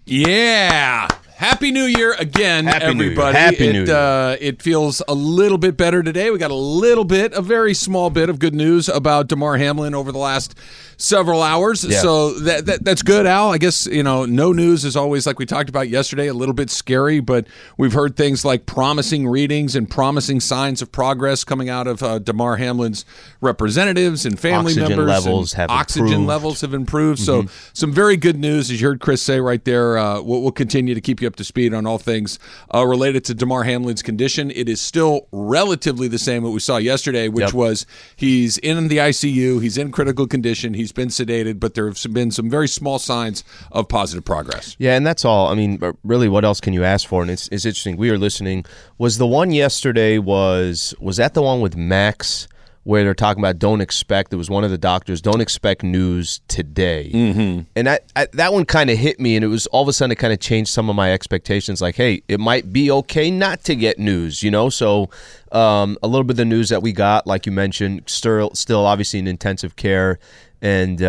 Yeah. Happy New Year again, everybody. Happy New Year. It feels a little bit better today. We got a very small bit of good news about Damar Hamlin over the last several hours. Yeah. So that's good, Al. I guess, no news is always, like we talked about yesterday, a little bit scary, but we've heard things like promising readings and promising signs of progress coming out of Damar Hamlin's representatives and family members. Oxygen levels have improved. So some very good news, as you heard Chris say right there. We'll continue to keep you up to speed on all things related to Damar Hamlin's condition. It is still relatively the same what we saw yesterday, which was he's in the ICU, he's in critical condition, he's been sedated, but there have been some very small signs of positive progress. Yeah, and that's all. I mean, really, what else can you ask for? And it's interesting. We were listening. Was the one yesterday, was that the one with Max, where they're talking about it was one of the doctors, don't expect news today. Mm-hmm. And that one kind of hit me, and it was all of a sudden it kind of changed some of my expectations. Like, hey, it might be okay not to get news, So a little bit of the news that we got, like you mentioned, still obviously in intensive care. And,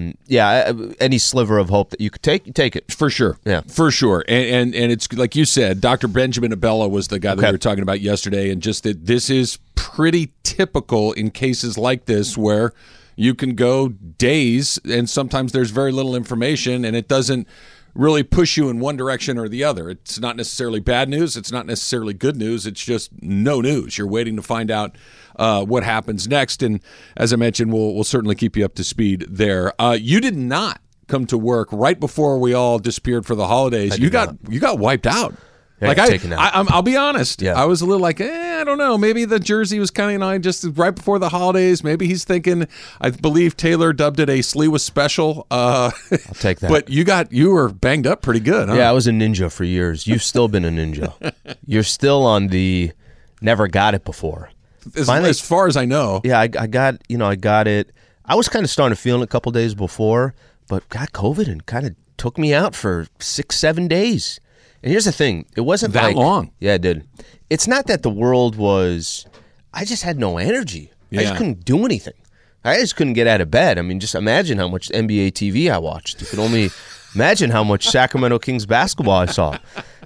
any sliver of hope that you could take, you take it. For sure. Yeah. For sure. And it's like you said, Dr. Benjamin Abella was the guy that we were talking about yesterday, and just that this is pretty typical in cases like this where you can go days and sometimes there's very little information and it doesn't really push you in one direction or the other. It's not necessarily bad news. It's not necessarily good news. It's just no news. You're waiting to find out what happens next. And as I mentioned, we'll certainly keep you up to speed there. You did not come to work right before we all disappeared for the holidays. You got wiped out. Yeah, I'll be honest. Yeah. I was a little like, I don't know. Maybe the jersey was kind of just right before the holidays. Maybe he's thinking. I believe Taylor dubbed it a Sliwa special. I'll take that. But you were banged up pretty good, huh? Yeah, I was a ninja for years. You've still been a ninja. You're still on the never got it before. As far as I know. Yeah, I got it. I was kind of starting to feel it a couple days before, but got COVID and kind of took me out for 6-7 days. And here's the thing. It wasn't that long. Yeah, it did. It's not that the world was, I just had no energy. Yeah. I just couldn't do anything. I just couldn't get out of bed. I mean, just imagine how much NBA TV I watched. You could only imagine how much Sacramento Kings basketball I saw.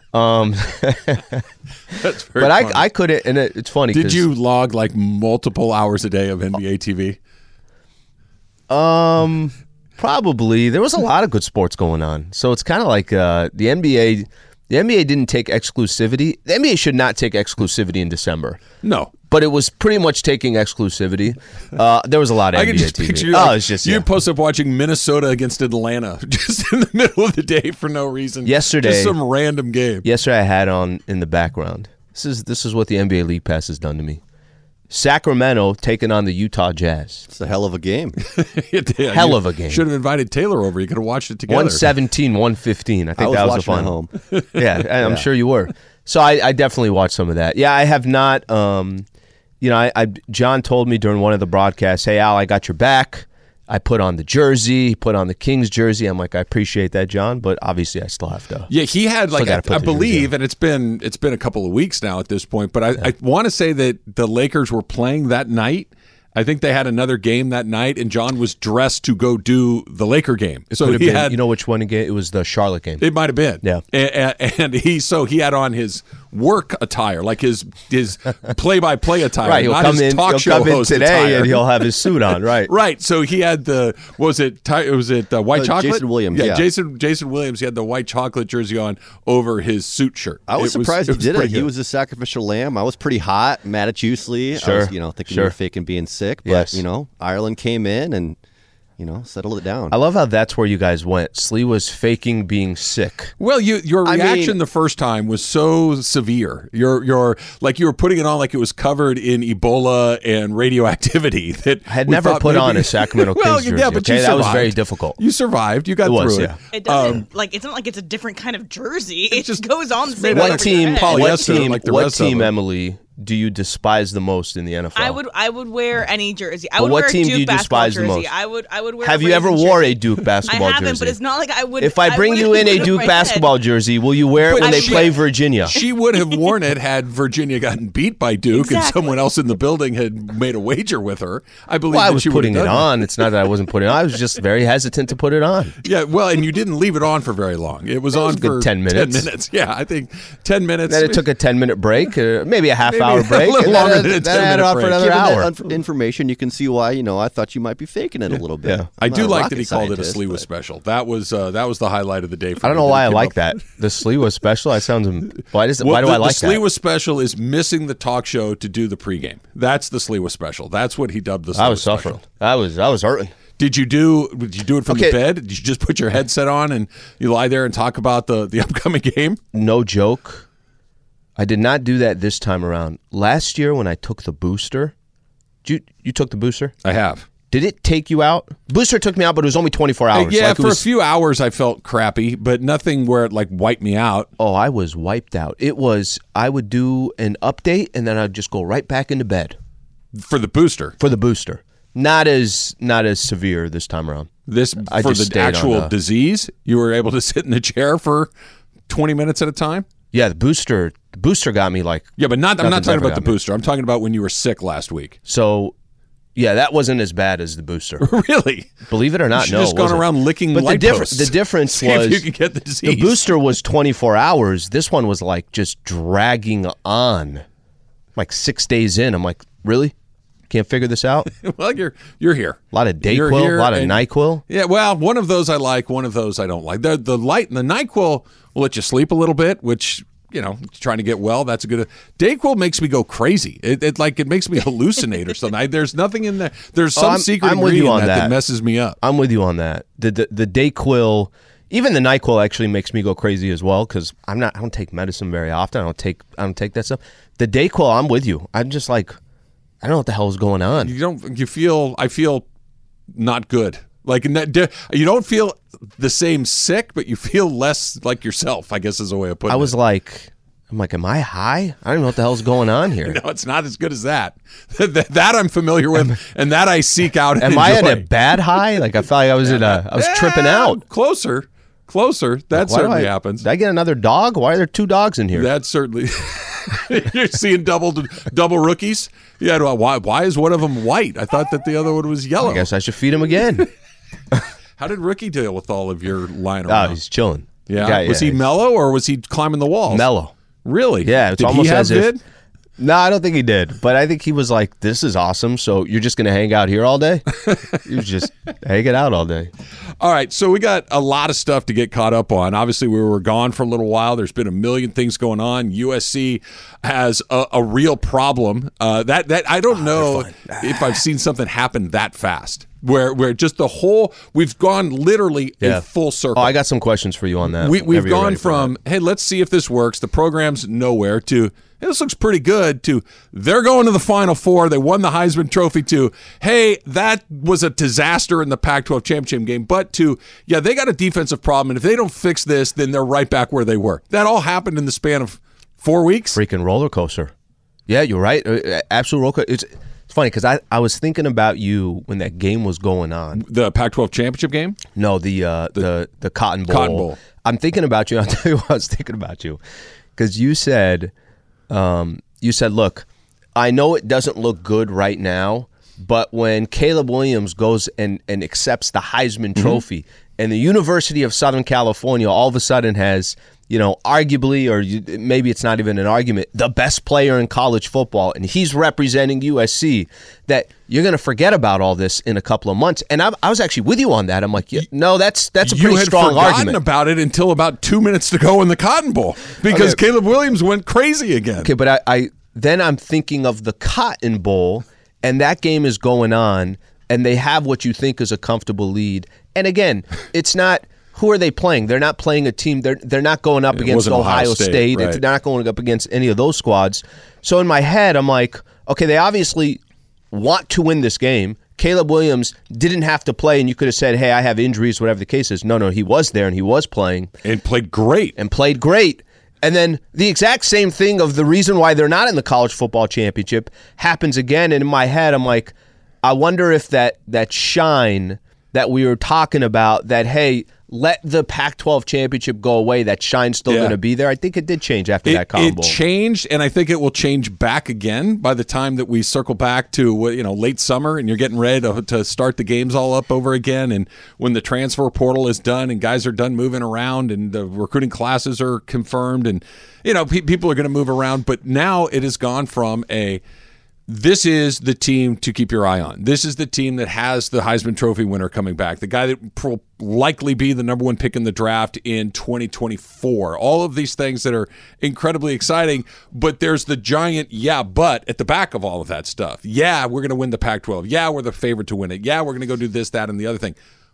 That's very but funny. I couldn't, and it's funny. Did you log like multiple hours a day of NBA TV? Probably. There was a lot of good sports going on. So it's kind of like the NBA. The NBA didn't take exclusivity. The NBA should not take exclusivity in December. No. But it was pretty much taking exclusivity. There was a lot of I NBA can just TV. picture It's just you post up watching Minnesota against Atlanta just in the middle of the day for no reason. Yesterday, just some random game. Yesterday I had on in the background. This is what the NBA League Pass has done to me. Sacramento taking on the Utah Jazz. It's a hell of a game. Hell of a game. Should have invited Taylor over. You could have watched it together. 117-115. I think that was the fun. At home. Yeah, I'm sure you were. So I definitely watched some of that. Yeah, I have not. John told me during one of the broadcasts, "Hey Al, I got your back." I put on the jersey, put on the Kings jersey. I'm like, I appreciate that, John, but obviously I still have to. Yeah, he had I believe, and it's been a couple of weeks now at this point, but I want to say that the Lakers were playing that night. I think they had another game that night, and John was dressed to go do the Laker game. So he had, you know which one again? It was the Charlotte game. It might have been. Yeah, and he had on his work attire, like his play-by-play attire. Right, he'll not come his in. Talk he'll show come in host today, attire. and he'll have his suit on. Right, right. So he had the white chocolate? Jason Williams. Yeah, Jason Williams. He had the white chocolate jersey on over his suit shirt. I was surprised he did it. Good. He was a sacrificial lamb. I was pretty hot, mad at you, Slee. Sure. I was, thinking you were faking being sick, but yes. Ireland came in and settled it down. I love how that's where you guys went. Slee was faking being sick. Well, your reaction the first time was so severe. You're like you were putting it on like it was covered in Ebola and radioactivity. That I had never put on a Sacramento Kings jersey. Yeah, but okay? That was very difficult. You survived. You got through it. Yeah. It doesn't it's not like it's a different kind of jersey. It just goes on the same. What team, polyester like the what rest of team, them. Emily? do you despise the most in the NFL? I would wear any jersey. I But would what wear a team Duke do you basketball despise the jersey. most? I would wear. Have a you ever Ravens wore jersey. a Duke basketball I haven't, jersey? but it's not like I would. If I bring you in a Duke basketball jersey, will you wear it when they play Virginia? She would have worn it had Virginia gotten beat by Duke and Exactly. someone else in the building had made a wager with her. I believe Well, I that was she would putting have it done on. It's not that I wasn't putting it on. I was just very hesitant to put it on. that. Yeah, well, and you didn't leave it on for very long. It was on a good for 10 minutes. 10 minutes. Yeah, I think 10 minutes. Then it took a 10-minute break, maybe a half-hour Maybe a break. little and longer then than a then I had it 10-minute on for break. another Given hour. that information, you can see why, I thought you might be faking it a little bit. Yeah. I I'm do not a like rocket that he called it a scientist, Sliwa but- special. That was the highlight of the day for I don't me know that why he I came like up that. The Sliwa special, I sound. Why do Well, I like the that? Sliwa special is missing the talk show to do the pregame. That's the Sliwa special. That's what he dubbed the Sliwa I was special. suffering. I was hurting. Did you do it from Okay. the bed? Did you just put your headset on and you lie there and talk about the upcoming game? No joke. I did not do that this time around. Last year when I took the booster, you took the booster? I have. Did it take you out? Booster took me out, but it was only 24 hours. Yeah, Like, it for was- a few hours I felt crappy, but nothing where it like wiped me out. Oh, I was wiped out. It was, I would do an update and then I'd just go right back into bed For the booster. for the booster. Not as severe this time around. This I for just the stayed on actual the- disease, you were able to sit in the chair for 20 minutes at a time? Yeah, the booster got me like. Yeah, but I'm not Nothing's talking ever about the got me. booster. I'm talking about when you were sick last week. So, yeah, that wasn't as bad as the booster. Really? Believe it or You not, should no. just it gone wasn't. around licking But light posts. the difference See if was you could get the disease. the booster was 24 hours. This one was like just dragging on. Like 6 days in, I'm like, really? Can't figure this out? Well, you're here. A lot of You're Dayquil, here a lot of and- NyQuil. Yeah, well, one of those I like, one of those I don't like. The NyQuil will let you sleep a little bit, which trying to get well. That's a good. Dayquil makes me go crazy. It makes me hallucinate or something. There's nothing in there. There's some secret I'm with you ingredient on that messes me up. I'm with you on that. The Dayquil, even the NyQuil actually makes me go crazy as well because I don't take medicine very often. I don't take that stuff. The Dayquil, I'm with you. I'm just like, I don't know what the hell is going on. I feel not good. Like you don't feel the same sick, but you feel less like yourself, I guess is a way of putting it. I'm like, am I high? I don't know what the hell's going on here. No, it's not as good as that. That I'm familiar with, and that I seek out. And Am I enjoy. in a bad high? Like I felt like I was tripping out. Closer. That Why certainly happens. Did I get another dog? Why are there 2 dogs in here? That certainly. You're seeing double rookies. Yeah. Why is one of them white? I thought that the other one was yellow. I guess I should feed him again. How did Rookie deal with all of your lying Oh, around? he's chilling. Yeah. Was he mellow or was he climbing the walls? mellow? Really? Yeah, it's Did almost he have as if- vid? No, I don't think he did. But I think he was like, this is awesome. So you're just going to hang out here all day? He was just hanging out all day. All right, so we got a lot of stuff to get caught up on. Obviously, we were gone for a little while. There's been a million things going on. USC has a real problem. That I don't know if I've seen something happen that fast. Where just the whole we've gone literally a full circle. Oh, I got some questions for you on that. We've whenever you're gone ready for from hey, let's see if this works. The program's nowhere to hey, this looks pretty good to they're going to the Final Four. They won the Heisman Trophy to hey, that was a disaster in the Pac-12 championship game. But to yeah, they got a defensive problem, and if they don't fix this, then they're right back where they were. That all happened in the span of 4 weeks. freaking roller coaster. Yeah, you're right. Absolute roller coaster. It's funny because I was thinking about you when that game was going on. The Pac-12 championship game. No, the Cotton Bowl. Cotton Bowl. I'm thinking about you. I'll tell you what I was thinking about you because you said, look, I know it doesn't look good right now, but when Caleb Williams goes and accepts the Heisman Trophy and the University of Southern California all of a sudden has, arguably, or maybe it's not even an argument, the best player in college football, and he's representing USC, that you're going to forget about all this in a couple of months. And I was actually with you on that. I'm like, yeah, no, that's a You pretty had strong forgotten argument. about it until about 2 minutes to go in the Cotton Bowl because Okay. Caleb Williams went crazy again. Okay, but then I'm thinking of the Cotton Bowl, and that game is going on, and they have what you think is a comfortable lead. And again, it's not who are they playing? They're not playing a team. They're not going up against wasn't Ohio Ohio State, right. They're not going up against any of those squads. So in my head, I'm like, okay, they obviously want to win this game. Caleb Williams didn't have to play, and you could have said, hey, I have injuries, whatever the case is. No, he was there, and he was playing. And played great. And played great. And then the exact same thing of the reason why they're not in the college football championship happens again. And in my head, I'm like, I wonder if that shine that we were talking about, that, hey, let the Pac-12 championship go away, that shine's still going to be there. I think it did change after that Cotton Bowl. It changed, and I think it will change back again by the time that we circle back to late summer and you're getting ready to start the games all up over again, and when the transfer portal is done and guys are done moving around and the recruiting classes are confirmed and people are going to move around. But now it has gone from this is the team to keep your eye on. This is the team that has the Heisman Trophy winner coming back, the guy that will likely be the number one pick in the draft in 2024. All of these things that are incredibly exciting, but there's the giant but at the back of all of that stuff. Yeah, we're going to win the Pac-12. Yeah, we're the favorite to win it. Yeah, we're going to go do this, that, and the other thing.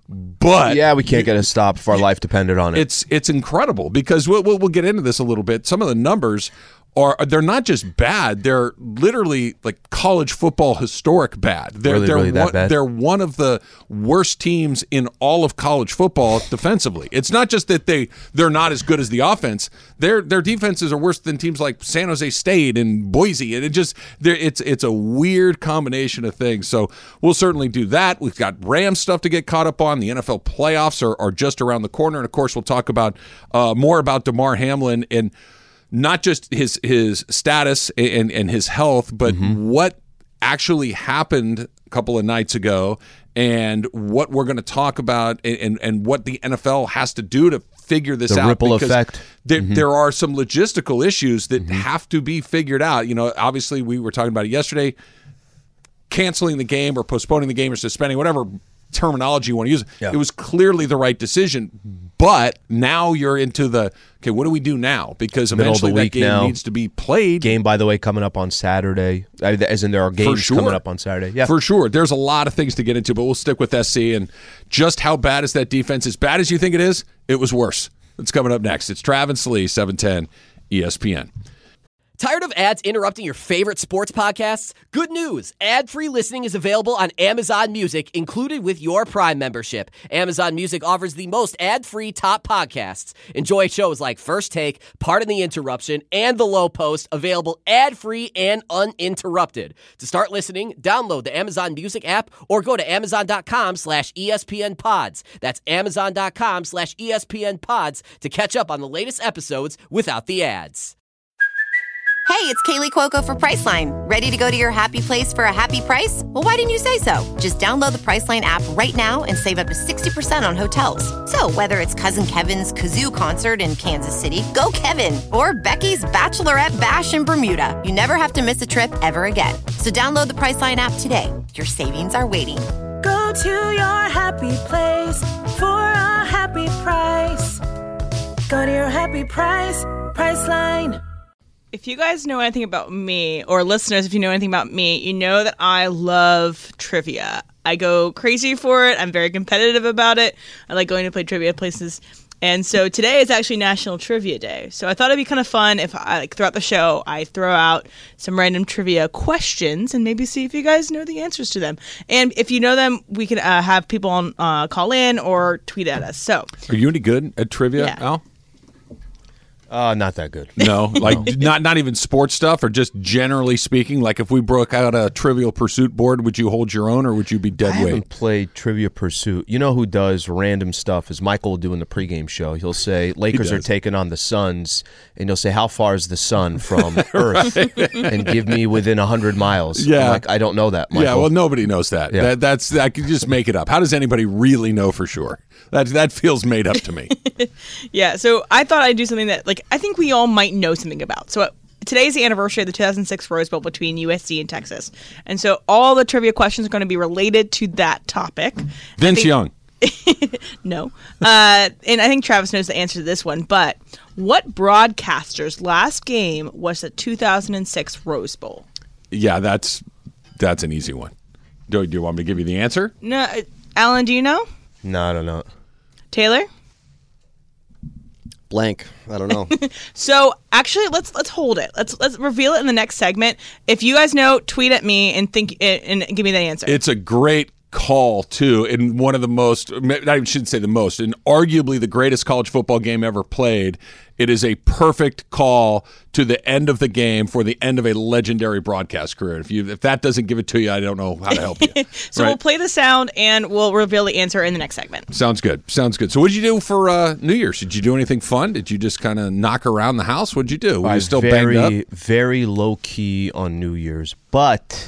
But yeah, we can't get a stop if our life depended on it. It's incredible because we'll get into this a little bit. Some of the numbers they're not just bad; they're literally like college football historic bad. They're really that bad? They're one of the worst teams in all of college football defensively. It's not just that they're not as good as the offense. Their defenses are worse than teams like San Jose State and Boise, and it's a weird combination of things. So we'll certainly do that. We've got Rams stuff to get caught up on. The NFL playoffs are just around the corner, and of course we'll talk about more about Damar Hamlin and not just his status and his health, but what actually happened a couple of nights ago and what we're going to talk about and what the NFL has to do to figure this out. The ripple effect. There are some logistical issues that have to be figured out. Obviously we were talking about it yesterday, canceling the game or postponing the game or suspending, whatever terminology you want to use. Yeah. It was clearly the right decision, but now you're into what do we do now? Because eventually that game needs to be played. Game, by the way, coming up on Saturday, as in there are games coming up on Saturday. Yeah, for sure. There's a lot of things to get into, but we'll stick with SC and just how bad is that defense? As bad as you think it is, it was worse. It's coming up next. It's Travis Lee, 710 ESPN. Tired of ads interrupting your favorite sports podcasts? Good news! Ad-free listening is available on Amazon Music, included with your Prime membership. Amazon Music offers the most ad-free top podcasts. Enjoy shows like First Take, Pardon the Interruption, and The Low Post, available ad-free and uninterrupted. To start listening, download the Amazon Music app or go to amazon.com/ESPN Pods. That's amazon.com/ESPN Pods to catch up on the latest episodes without the ads. Hey, it's Kaylee Cuoco for Priceline. Ready to go to your happy place for a happy price? Well, why didn't you say so? Just download the Priceline app right now and save up to 60% on hotels. So whether it's Cousin Kevin's Kazoo Concert in Kansas City, go Kevin, or Becky's Bachelorette Bash in Bermuda, you never have to miss a trip ever again. So download the Priceline app today. Your savings are waiting. Go to your happy place for a happy price. Go to your happy price, Priceline. If you guys know anything about me, or listeners, if you know anything about me, you know that I love trivia. I go crazy for it. I'm very competitive about it. I like going to play trivia places. And so today is actually National Trivia Day. So I thought it'd be kind of fun if throughout the show, I throw out some random trivia questions and maybe see if you guys know the answers to them. And if you know them, we can have people on call in or tweet at us. So, are you any good at trivia, Al? Not that good. No, not even sports stuff, or just generally speaking. Like if we broke out a Trivial Pursuit board, would you hold your own, or would you be dead weight? I haven't played Trivia Pursuit. You know who does random stuff is Michael will do in the pregame show. He'll say Lakers are taking on the Suns, and he'll say how far is the sun from Earth, and give me within 100 miles. Yeah, I'm like, I don't know that, Michael. Yeah, well, nobody knows that. Yeah. That's I could just make it up. How does anybody really know for sure? That feels made up to me. Yeah, so I thought I'd do something that, I think we all might know something about. So today's the anniversary of the 2006 Rose Bowl between USC and Texas. And so all the trivia questions are going to be related to that topic. Vince Young. No. And I think Travis knows the answer to this one. But what broadcaster's last game was the 2006 Rose Bowl? Yeah, that's an easy one. Do you want me to give you the answer? No. Alan, do you know? No, I don't know. Taylor? Blank. I don't know. So actually, let's hold it. Let's reveal it in the next segment. If you guys know, tweet at me and give me the answer. It's a great call too in one of the most, I shouldn't say the most, and arguably the greatest college football game ever played. It is a perfect call to the end of the game for the end of a legendary broadcast career. If that doesn't give it to you, I don't know how to help you. So we'll play the sound and we'll reveal the answer in the next segment. Sounds good. So what did you do for New Year's? Did you do anything fun? Did you just kind of knock around the house? What did you do? Were you still banged up? Very low key on New Year's, but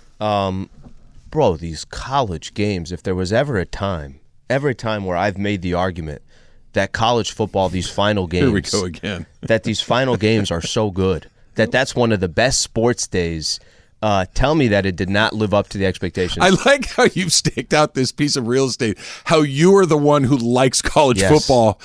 bro, these college games. If there was ever a time where I've made the argument that college football, these final games, here we go again, that these final games are so good that's one of the best sports days. Tell me that it did not live up to the expectations. I like how you've staked out this piece of real estate, how you are the one who likes college football.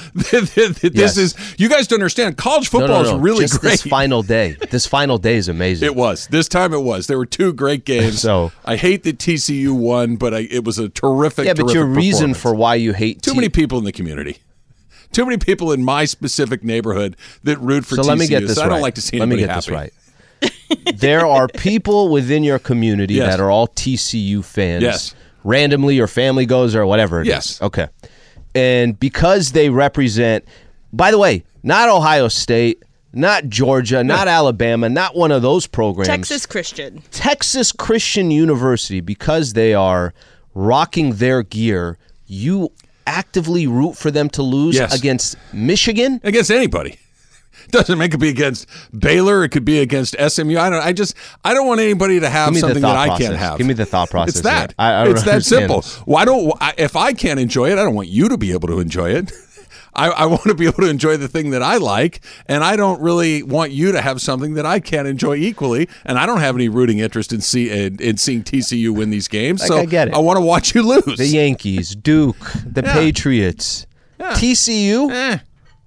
You guys don't understand. College football is really just great. This final day is amazing. It was. This time it was. There were two great games. So I hate that TCU won, but it was a terrific, but your reason for why you hate too many people in the community. Too many people in my specific neighborhood that root for TCU. Let me get this I right. don't like to see anybody Let me get happy. this right. There are people within your community that are all TCU fans, randomly or family goes or whatever it is. Okay. And because they represent, by the way, not Ohio State, not Georgia, not Alabama, not one of those programs. Texas Christian University, because they are rocking their gear, you actively root for them to lose against Michigan? Against anybody. Doesn't make it be against Baylor. It could be against SMU. I don't want anybody to have something that I can't have. Give me the thought process. It's that. It's that simple. If I can't enjoy it, I don't want you to be able to enjoy it. I want to be able to enjoy the thing that I like, and I don't really want you to have something that I can't enjoy equally. And I don't have any rooting interest in seeing TCU win these games. So I get it. I want to watch you lose. The Yankees, Duke, the Patriots, TCU.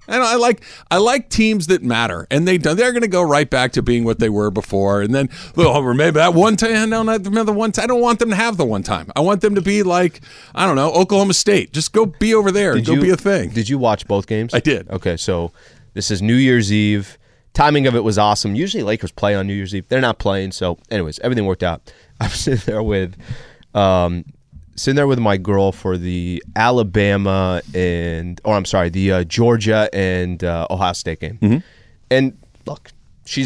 I like teams that matter, and they're going to go right back to being what they were before. And then maybe that one time. No, not the one time. I don't want them to have the one time. I want them to be like, I don't know, Oklahoma State. Just go be over there and go be a thing. Did you watch both games? I did. Okay, so this is New Year's Eve. Timing of it was awesome. Usually Lakers play on New Year's Eve. They're not playing, so anyways, everything worked out. I'm sitting there with my girl for the the Georgia and Ohio State game. Mm-hmm. And look, she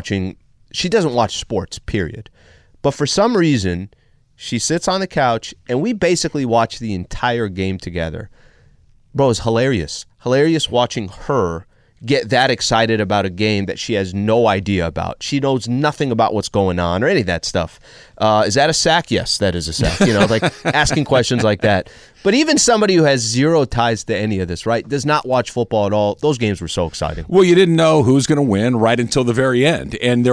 doesn't watch sports, period. But for some reason, she sits on the couch and we basically watch the entire game together. Bro, it's hilarious. Hilarious watching her get that excited about a game that she has no idea about. She knows nothing about what's going on or any of that stuff. Is that a sack? Yes, that is a sack. Like asking questions like that. But even somebody who has zero ties to any of this, right, does not watch football at all. Those games were so exciting. Well, you didn't know who was going to win right until the very end. And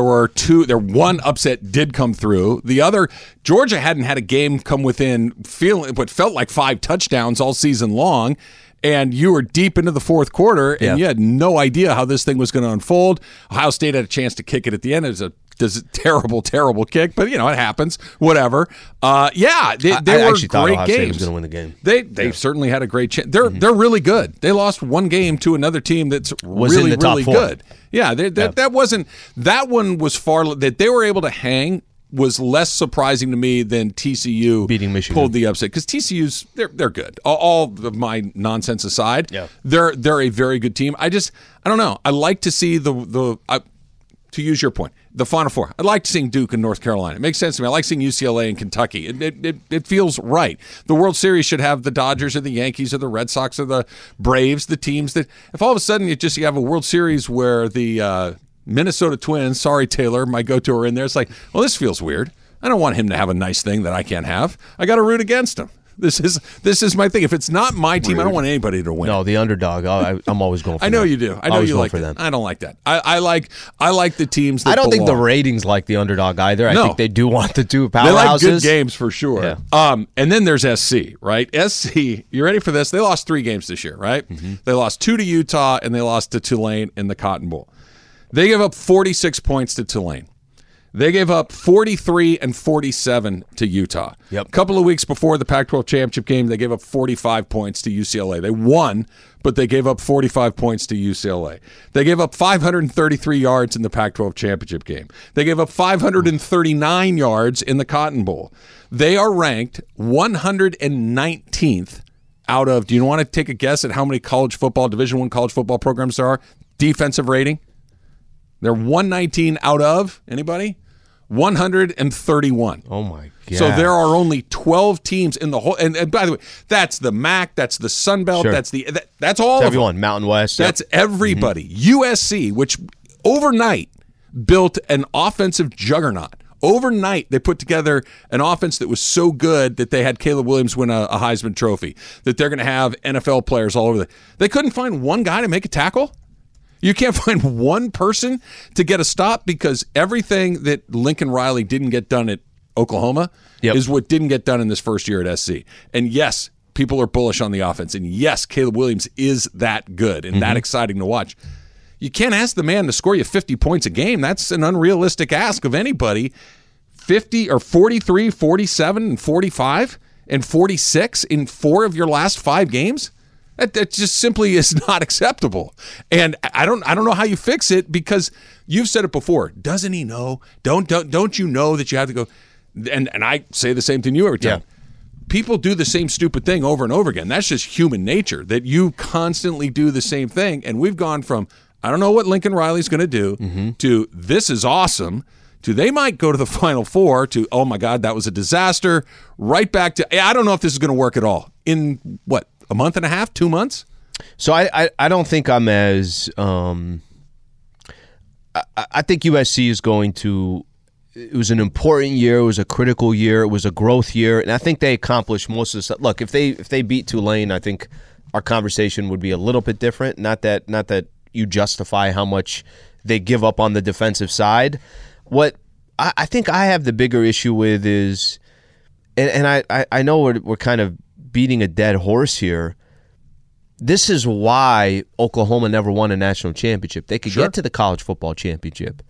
one upset did come through. The other, Georgia hadn't had a game come within what felt like 5 touchdowns all season long. And you were deep into the fourth quarter, and you had no idea how this thing was going to unfold. Ohio State had a chance to kick it at the end. It was a terrible, terrible kick, but it happens. Whatever. They were great games. Ohio State was going to win the game. They certainly had a great chance. They're really good. They lost one game to another team that's really good. Yeah, that one was far that they were able to hang. Was less surprising to me than TCU beating Michigan pulled the upset, because TCU's they're good. All of my nonsense aside, they're a very good team. I don't know. I like to see to use your point, the Final Four. I like seeing Duke and North Carolina. It makes sense to me. I like seeing UCLA and Kentucky. It feels right. The World Series should have the Dodgers or the Yankees or the Red Sox or the Braves, the teams that if all of a sudden you have a World Series where the Minnesota Twins, sorry Taylor, my go-to are in there. It's like, well, this feels weird. I don't want him to have a nice thing that I can't have. I got to root against him. This is my thing. If it's not my team, I don't want anybody to win. No, the underdog. I'm always going for them. I know you do. I know you like for them. I don't like that. I like the teams that I don't think the belong. ratings like the underdog either. I No. think they do want the two powerhouses. They like good games for sure. Yeah. And then there's SC, right? SC, you ready for this? They lost 3 games this year, right? Mm-hmm. They lost 2 to Utah, and they lost to Tulane in the Cotton Bowl. They give up 46 points to Tulane. They gave up 43 and 47 to Utah. Yep. A couple of weeks before the Pac-12 championship game, they gave up 45 points to UCLA. They won, but they gave up 45 points to UCLA. They gave up 533 yards in the Pac-12 championship game. They gave up 539 yards in the Cotton Bowl. They are ranked 119th out of, do you want to take a guess at how many Division I college football programs there are? Defensive rating? They're 119 out of, anybody? 131. Oh, my God. So there are only 12 teams in the whole, and by the way, that's the MAC, that's the Sun Belt, Sure. that's all of everyone, them. Mountain West. Yep. That's everybody. USC, which overnight built an offensive juggernaut. Overnight, they put together an offense that was so good that they had Caleb Williams win a Heisman Trophy, that they're going to have NFL players all over. They couldn't find one guy to make a tackle. You can't find one person to get a stop because everything that Lincoln Riley didn't get done at Oklahoma is what didn't get done in this first year at SC. And yes, people are bullish on the offense. And yes, Caleb Williams is that good and that exciting to watch. You can't ask the man to score you 50 points a game. That's an unrealistic ask of anybody. 50 or 43, 47, and 45, and 46 in 4 of your last 5 games? That just simply is not acceptable. And I don't know how you fix it because you've said it before. Doesn't he know? Don't you know that you have to go? And I say the same thing to you every time. Yeah. People do the same stupid thing over and over again. That's just human nature, that you constantly do the same thing. And we've gone from, I don't know what Lincoln Riley's going to do, to this is awesome, to they might go to the Final Four, to, oh my God, that was a disaster, right back to, I don't know if this is going to work at all. In what, a month and a half, 2 months? So I don't think I'm as I think USC is going to, it was an important year, it was a critical year, it was a growth year, and I think they accomplished most of the stuff. Look, if they beat Tulane, I think our conversation would be a little bit different. Not that you justify how much they give up on the defensive side. What I think I have the bigger issue with is, and I know we're kind of beating a dead horse here. This is why Oklahoma never won a national championship. They could get to the college football championship.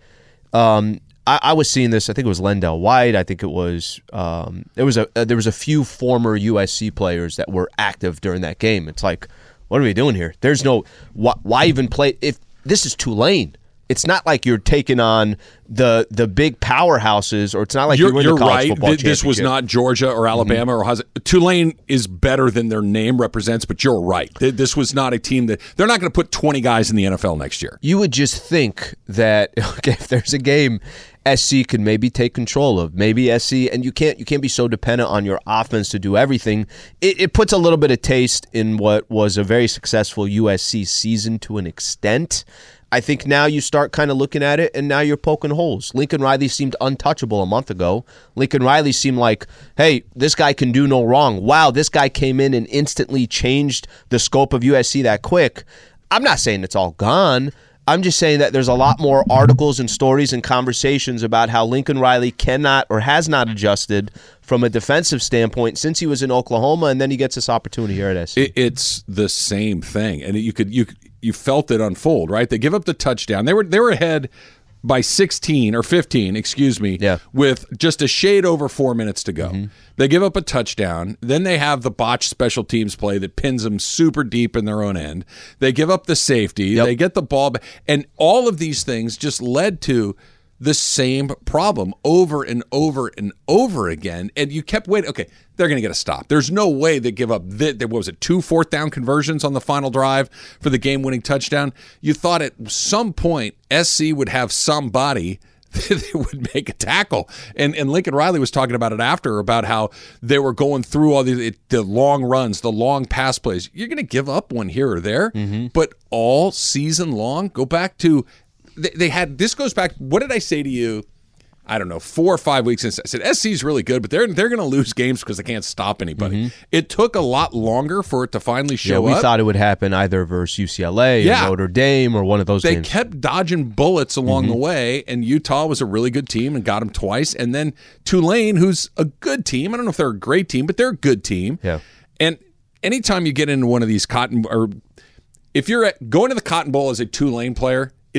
I was seeing this. I think it was Lendell White. I think it was there was a few former USC players that were active during that game. It's like, what are we doing here? There's no why even play if this is Tulane. It's not like you're taking on the big powerhouses, or it's not like you're in the college football championship. This was not Georgia or Alabama or Tulane is better than their name represents, but you're right. This was not a team that they're not going to put 20 guys in the NFL next year. You would just think that if there's a game SC could maybe take control of, maybe SC, and you can't be so dependent on your offense to do everything. It puts a little bit of taste in what was a very successful USC season to an extent. I think now you start kind of looking at it, and now you're poking holes. Lincoln Riley seemed untouchable a month ago. Lincoln Riley seemed like, hey, this guy can do no wrong. Wow, this guy came in and instantly changed the scope of USC that quick. I'm not saying it's all gone. I'm just saying that there's a lot more articles and stories and conversations about how Lincoln Riley cannot or has not adjusted from a defensive standpoint since he was in Oklahoma, and then he gets this opportunity here at SC. It's the same thing, and you felt it unfold, right? They give up the touchdown. They were ahead by 16 or 15, with just a shade over 4 minutes to go. Mm-hmm. They give up a touchdown. Then they have the botched special teams play that pins them super deep in their own end. They give up the safety. Yep. They get the ball back. And all of these things just led to the same problem over and over and over again. And you kept waiting. Okay, they're going to get a stop. There's no way they give up, 2 fourth down conversions on the final drive for the game-winning touchdown. You thought at some point SC would have somebody that would make a tackle. And Lincoln Riley was talking about it after, about how they were going through all the long runs, the long pass plays. You're going to give up one here or there, but all season long, go back to they had, this goes back, what did I say to you? I don't know, 4 or 5 weeks since I said SC's really good, but they're going to lose games because they can't stop anybody. It took a lot longer for it to finally show up. We thought it would happen either versus UCLA or Notre Dame or one of those games. They kept dodging bullets along the way, and Utah was a really good team and got them twice. And then Tulane, who's a good team. I don't know if they're a great team, but they're a good team. Yeah. And anytime you get into one of these if you're going to the Cotton Bowl as a Tulane player, is a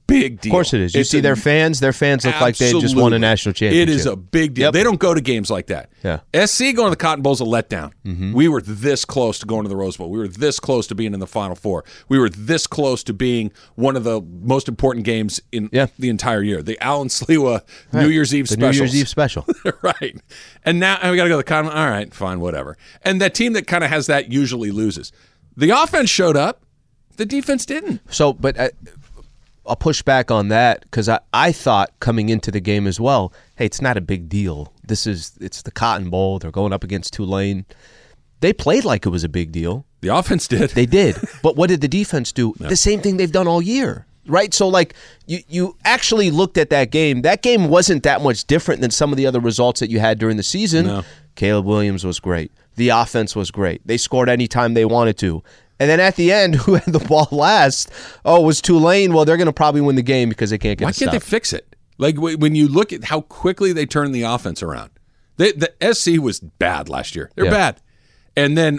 big deal. Of course it is. You see their fans look like they just won a national championship. It is a big deal. Yep. They don't go to games like that. Yeah. SC going to the Cotton Bowl is a letdown. We were this close to going to the Rose Bowl. We were this close to being in the Final Four. We were this close to being one of the most important games in the entire year. The Alan Sliwa New Year's Eve special. New Year's Eve special. Right. And now we got to go to the Cotton Bowl. All right, fine, whatever. And that team that kind of has that usually loses. The offense showed up. The defense didn't. So, but I'll push back on that because I thought coming into the game as well, hey, it's not a big deal. It's the Cotton Bowl. They're going up against Tulane. They played like it was a big deal. The offense did. They did. But what did the defense do? No. The same thing they've done all year. Right? So, like, you actually looked at that game. That game wasn't that much different than some of the other results that you had during the season. No. Caleb Williams was great. The offense was great. They scored anytime they wanted to. And then at the end, who had the ball last? Oh, it was Tulane. Well, they're going to probably win the game because they can't get Why a stop. Can't they fix it? Like, when you look at how quickly they turned the offense around. The SC was bad last year. They're bad. And then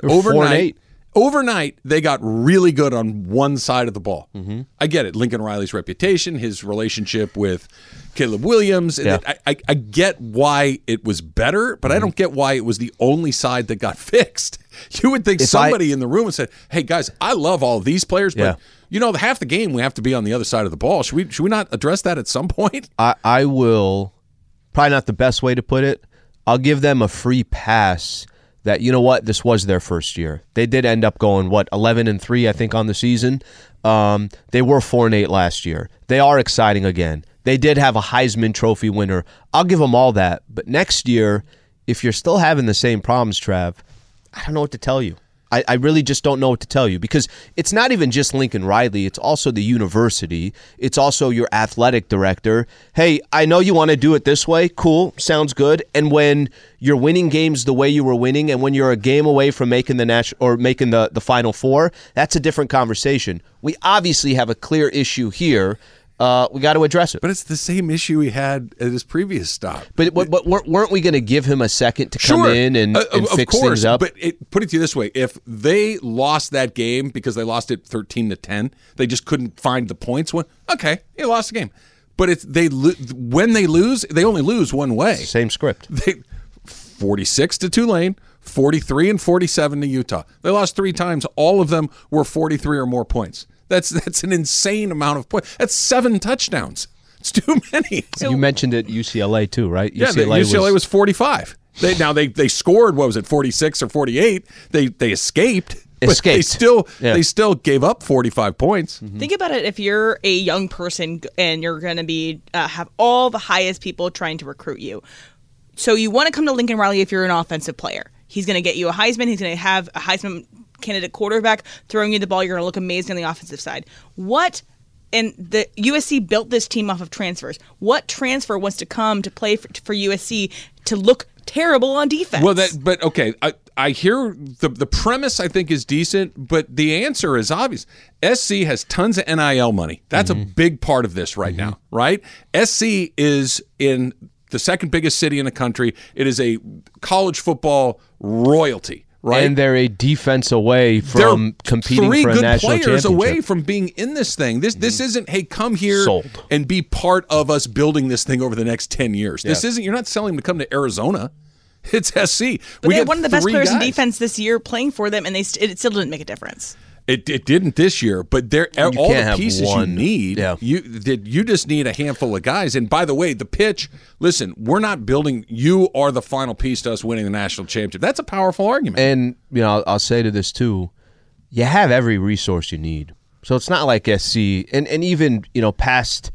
overnight, they got really good on one side of the ball. I get it. Lincoln Riley's reputation, his relationship with Caleb Williams. Yeah. I get why it was better, but I don't get why it was the only side that got fixed. You would think somebody in the room would say, hey, guys, I love all of these players, but half the game we have to be on the other side of the ball. Should we not address that at some point? I will, probably not the best way to put it, I'll give them a free pass that, you know what, this was their first year. They did end up going, 11-3, I think, on the season. They were 4-8 last year. They are exciting again. They did have a Heisman Trophy winner. I'll give them all that. But next year, if you're still having the same problems, Trav, I don't know what to tell you. I really just don't know what to tell you because it's not even just Lincoln Riley. It's also the university. It's also your athletic director. Hey, I know you want to do it this way. Cool. Sounds good. And when you're winning games the way you were winning and when you're a game away from making the Final Four, that's a different conversation. We obviously have a clear issue here. We got to address it. But it's the same issue he had at his previous stop. But weren't we going to give him a second to come in and fix things up? But put it to you this way. If they lost that game because they lost it 13-10, they just couldn't find the points. Okay, they lost the game. But when they lose, they only lose one way. Same script. 46 to Tulane, 43 and 47 to Utah. They lost 3 times. All of them were 43 or more points. That's an insane amount of points. That's 7 touchdowns. It's too many. So, you mentioned it UCLA too, right? UCLA was 45. They scored, what was it, 46 or 48? They escaped. But they still gave up 45 points. Think about it. If you're a young person and you're going to be have all the highest people trying to recruit you, so you want to come to Lincoln Riley if you're an offensive player. He's going to get you a Heisman. He's going to have a Heisman candidate quarterback throwing you the ball. You're going to look amazing on the offensive side. And the USC built this team off of transfers. What transfer wants to come to play for USC to look terrible on defense? Well, but okay, I hear the premise I think is decent, but the answer is obvious. SC has tons of NIL money. That's a big part of this right now, right? SC is in the second biggest city in the country. It is a college football royalty. Right? And they're a defense away from competing for a national championship. 3 good players away from being in this thing. This isn't, hey, come here and be part of us building this thing over the next 10 years. This isn't, you're not selling them to come to Arizona. It's SC. But they had one of the best players in defense this year playing for them, and it still didn't make a difference. It didn't this year, but all the pieces you need, you just need a handful of guys. And by the way, the pitch, listen, we're not building, you are the final piece to us winning the national championship. That's a powerful argument. And I'll say to this too, you have every resource you need. So it's not like SC and even past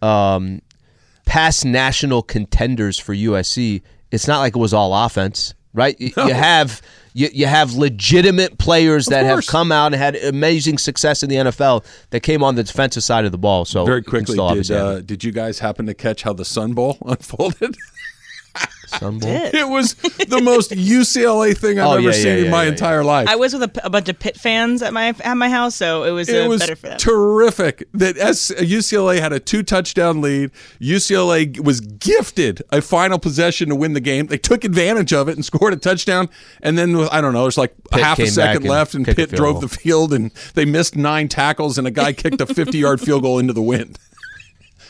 national contenders for USC, it's not like it was all offense. Right, no. You have legitimate players that have come out and had amazing success in the NFL that came on the defensive side of the ball. So very quickly, did you guys happen to catch how the Sun Bowl unfolded? Sun Bowl? It was the most UCLA thing I've ever seen in my entire life. I was with a bunch of Pitt fans at my house, so it was better for them. Terrific that UCLA had a 2-touchdown lead. UCLA was gifted a final possession to win the game. They took advantage of it and scored a touchdown. And then, I don't know, there's like Pitt half a second left, and Pitt drove the field, and they missed 9 tackles, and a guy kicked a 50-yard field goal into the wind.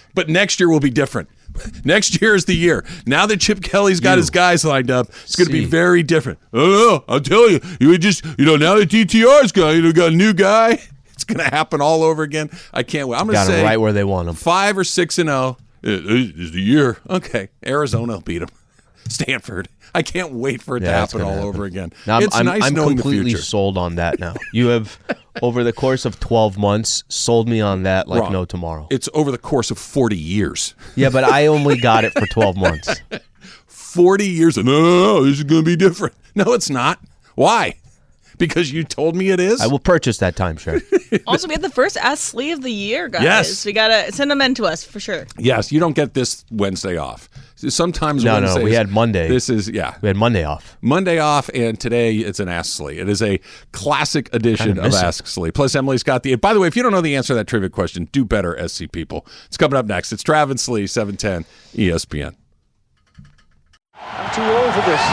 But next year will be different. Next year is the year. Now that Chip Kelly's got his guys lined up, it's going to be very different. Oh, I'll tell you. You just, now that DTR's got a new guy, it's going to happen all over again. I can't wait. I'm going to say right where they want them. 5 or 6-0 is the year. Okay, Arizona will beat them. Stanford. I can't wait for it to happen all over again. Now, it's nice I'm knowing completely the future. sold on that now. You have, over the course of 12 months, sold me on that like Wrong. no tomorrow. It's over the course of 40 years. Yeah, but I only got it for 12 months. 40 years. No, this is going to be different. No, it's not. Why? Because you told me it is? I will purchase that timeshare. Also, we had the first Ask Slee of the year, guys. Yes. We got to send them in to us for sure. Yes, you don't get this Wednesday off. Sometimes No, Wednesdays, we had Monday. This is, We had Monday off. Monday off, and today it's an Ask Slee. It is a classic edition of Ask Slee. Plus, Emily's got the. By the way, if you don't know the answer to that trivia question, do better, SC people. It's coming up next. It's Travis Slee, 710 ESPN. I'm too old for this.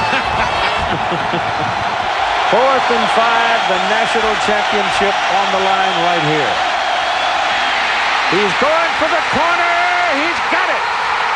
4th and 5, the national championship on the line right here. He's going for the corner. He's got it.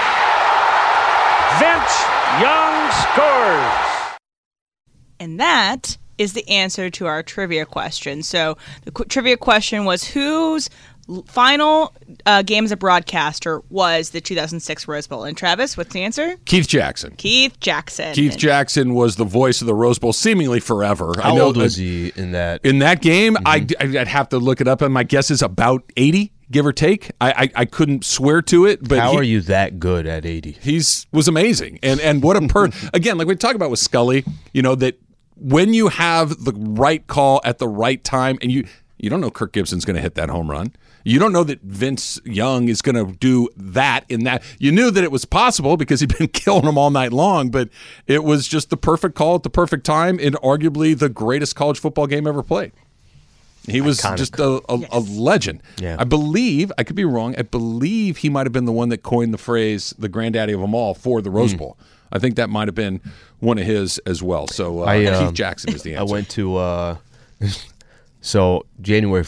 Vince Young scores. And that is the answer to our trivia question. So the trivia question was, whose final game as a broadcaster was the 2006 Rose Bowl? And Travis, what's the answer? Keith Jackson. Keith Jackson. Keith Jackson was the voice of the Rose Bowl seemingly forever. How old was he in that? In that game, I'd have to look it up, and my guess is about 80, give or take. I couldn't swear to it, but How are you that good at 80? was amazing. And what a again, like we talk about with Scully, that when you have the right call at the right time, and you don't know Kirk Gibson's going to hit that home run. You don't know that Vince Young is going to do that in that. You knew that it was possible because he'd been killing them all night long, but it was just the perfect call at the perfect time in arguably the greatest college football game ever played. He was just a legend. Yeah. I believe, I could be wrong, I believe he might have been the one that coined the phrase, the granddaddy of them all, for the Rose Bowl. I think that might have been one of his as well. So Keith Jackson is the answer. I went to, so January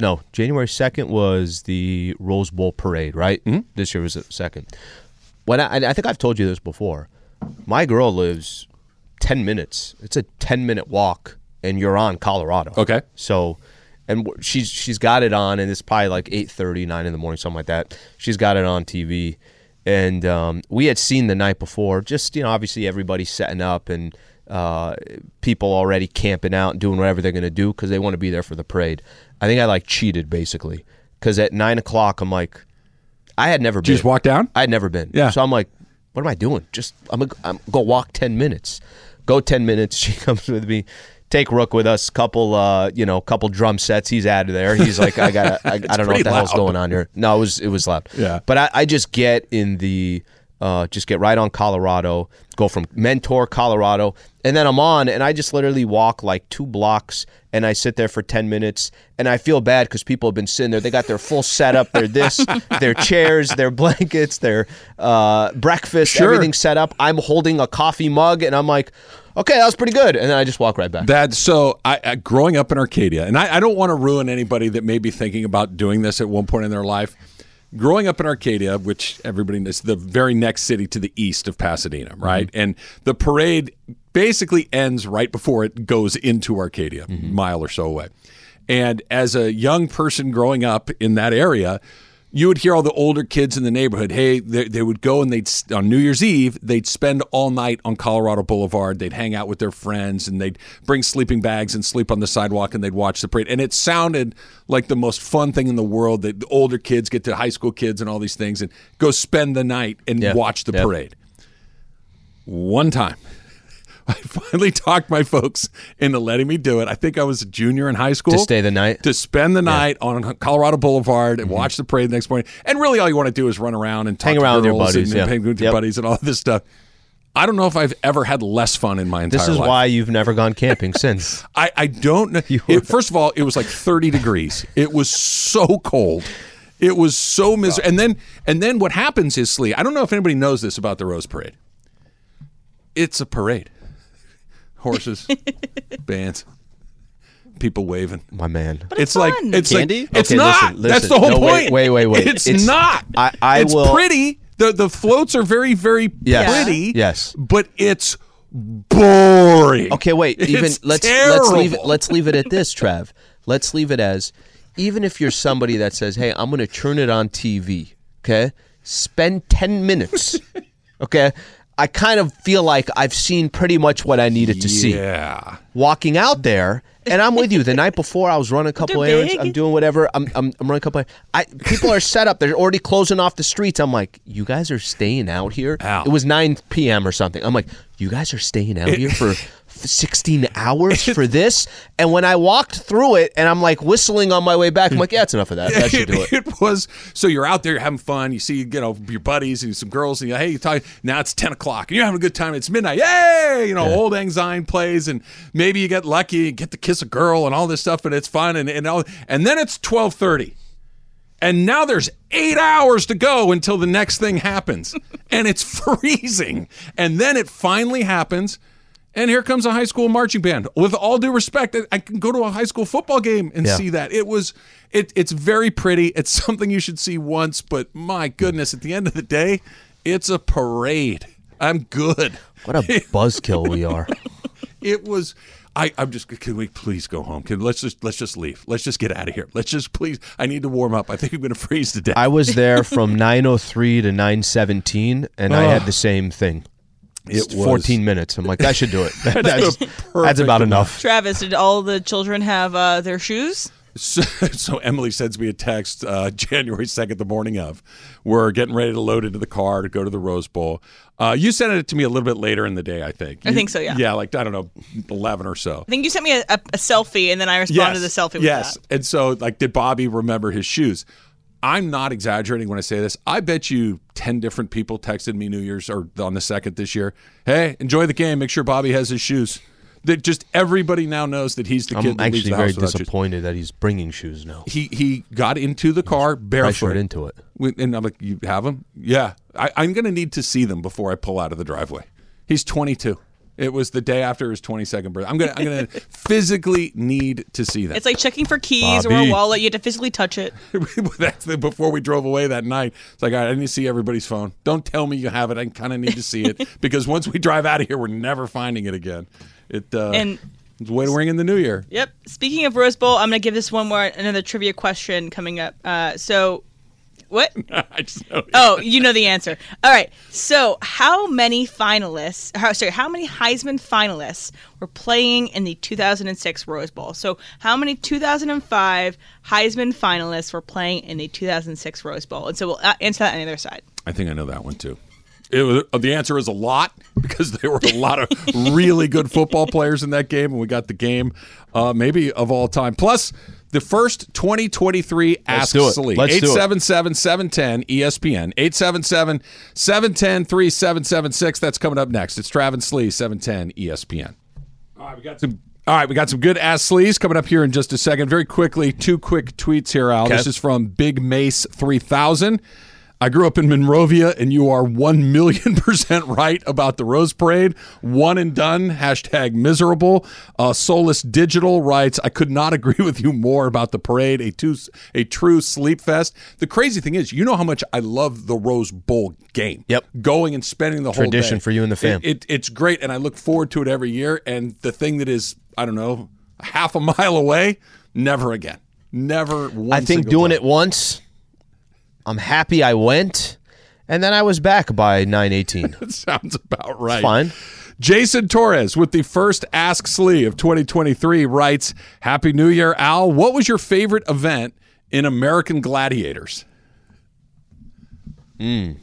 2nd was the Rose Bowl parade, right? Mm-hmm. This year was the 2nd. When I think I've told you this before. My girl lives 10 minutes. It's a 10-minute walk, and you're on Colorado. Okay. So, and she's got it on, and it's probably like 8:30, 9 in the morning, something like that. She's got it on TV. And we had seen the night before, just, obviously everybody's setting up and people already camping out and doing whatever they're going to do because they want to be there for the parade. I think I cheated basically because at 9 o'clock I'm like, I had never been. Did you just walk down? I had never been. Yeah. So I'm like, what am I doing? I'm go walk 10 minutes. Go 10 minutes. She comes with me. Take Rook with us. Couple drum sets. He's out of there. He's like, I don't know what the hell's going on here. No, it was loud. Yeah. But I just get in the just get right on Colorado. Go from Mentor, Colorado, and then I'm on, and I just literally walk like 2 blocks, and I sit there for 10 minutes, and I feel bad because people have been sitting there. They got their full setup, their chairs, their blankets, their breakfast, everything set up. I'm holding a coffee mug, and I'm like, okay, that was pretty good, and then I just walk right back. I growing up in Arcadia, and I don't want to ruin anybody that may be thinking about doing this at one point in their life. Growing up in Arcadia, which everybody knows, the very next city to the east of Pasadena, right? Mm-hmm. And the parade basically ends right before it goes into Arcadia, a mile or so away. And as a young person growing up in that area, you would hear all the older kids in the neighborhood. Hey, they would go and on New Year's Eve, they'd spend all night on Colorado Boulevard. They'd hang out with their friends, and they'd bring sleeping bags and sleep on the sidewalk, and they'd watch the parade. And it sounded like the most fun thing in the world that the older kids get to high school kids and all these things and go spend the night and watch the parade. One time, I finally talked my folks into letting me do it. I think I was a junior in high school. To stay the night? To spend the night on Colorado Boulevard and watch the parade the next morning. And really all you want to do is run around and talk hang around with your buddies. and hang with your buddies and all this stuff. I don't know if I've ever had less fun in my entire life. This is why you've never gone camping since. I don't know. First of all, it was like 30 degrees. It was so cold. It was so miserable. And then what happens is, Slee, I don't know if anybody knows this about the Rose Parade. It's a parade. Horses, bands, people waving. My man. But it's fun. Candy? Like, it's Okay, not. listen. That's the whole No, point. wait. It's not. I it's will. pretty. The floats are very, very pretty. Yes. But it's boring. Okay, wait. Even It's let's terrible. leave it at this, Trav. Let's leave it as, even if you're somebody that says, "Hey, I'm going to turn it on TV." Okay, spend 10 minutes. Okay, I kind of feel like I've seen pretty much what I needed to see. Yeah. Walking out there, and I'm with you. The night before, I was running a couple They're errands. big. I'm doing whatever. I'm running a couple. People are set up. They're already closing off the streets. I'm like, you guys are staying out here. Al. It was 9 p.m. or something. I'm like, you guys are staying out here for 16 hours for this? And when I walked through it, and I'm like whistling on my way back, I'm like, yeah, it's enough of that. That should do it. It was, so you're out there, you're having fun. You see, your buddies and some girls, and hey, you talk. Now it's 10 o'clock, and you're having a good time. It's midnight. Yay! Old Lang Syne plays, and maybe you get lucky, and get to kiss a girl, and all this stuff, and it's fun, and then it's 12:30. And now there's 8 hours to go until the next thing happens. And it's freezing. And then it finally happens. And here comes a high school marching band. With all due respect, I can go to a high school football game and see that. It's very pretty. It's something you should see once. But my goodness, at the end of the day, it's a parade. I'm good. What a buzzkill we are. It was. I'm just. Can we please go home? Let's just leave. Let's just get out of here. Let's just please. I need to warm up. I think I'm going to freeze to death. I was there from 9:03 to 9:17, and I had the same thing. It was 14 minutes. I'm like, I should do it. That's perfect about amount. enough. Travis, did all the children have their shoes? So Emily sends me a text January 2nd, the morning of. We're getting ready to load into the car to go to the Rose Bowl. You sent it to me a little bit later in the day, I think. I think so, yeah. Yeah, like, I don't know, 11 or so. I think you sent me a selfie, and then I responded to the selfie with Yes. that. And so, like, did Bobby remember his shoes? I'm not exaggerating when I say this. I bet you 10 different people texted me New Year's or on the 2nd this year. Hey, enjoy the game. Make sure Bobby has his shoes. That just everybody now knows that he's the kid that I'm leaves actually the very house without shoes. disappointed that he's bringing shoes now. He got into the car barefoot. Pressured into it. And I'm like, you have them? Yeah. I'm going to need to see them before I pull out of the driveway. He's 22. It was the day after his 22nd birthday. I'm gonna physically need to see them. It's like checking for keys or Bobby. a wallet. You have to physically touch it. That's before we drove away that night. It's like, all right, I need to see everybody's phone. Don't tell me you have it. I kind of need to see it because once we drive out of here, we're never finding it again. And it's way to ring in the new year. Yep. Speaking of Rose Bowl, I'm going to give this another trivia question coming up. What? I just know. Oh, you know the answer. All right. So, how many Heisman finalists were playing in the 2006 Rose Bowl? So, how many 2005 Heisman finalists were playing in the 2006 Rose Bowl? And so, we'll answer that on the other side. I think I know that one too. The answer is a lot because there were a lot of really good football players in that game, and we got the game maybe of all time. Plus, the first 2023 Ask Slee. 877-710-ESPN. 877-710-3776. That's coming up next. It's Travis Slee, 710 ESPN. All right, we got some good Ask Slees coming up here in just a second. Very quickly, 2 quick tweets here, Al. Okay. This is from Big Mace 3000. I grew up in Monrovia, and you are 1,000,000% right about the Rose Parade. One and done. # miserable. Soulless Digital writes, I could not agree with you more about the parade. A true sleep fest. The crazy thing is, you know how much I love the Rose Bowl game. Yep. Going and spending the whole day. Tradition for you and the fam. It's great, and I look forward to it every year. And the thing that is, I don't know, half a mile away, never again. Never one I think single doing time. it once, I'm happy I went, and then I was back by 9:18. That sounds about right. Fine. Jason Torres with the first Ask Slee of 2023 writes, Happy New Year, Al. What was your favorite event in American Gladiators? I'm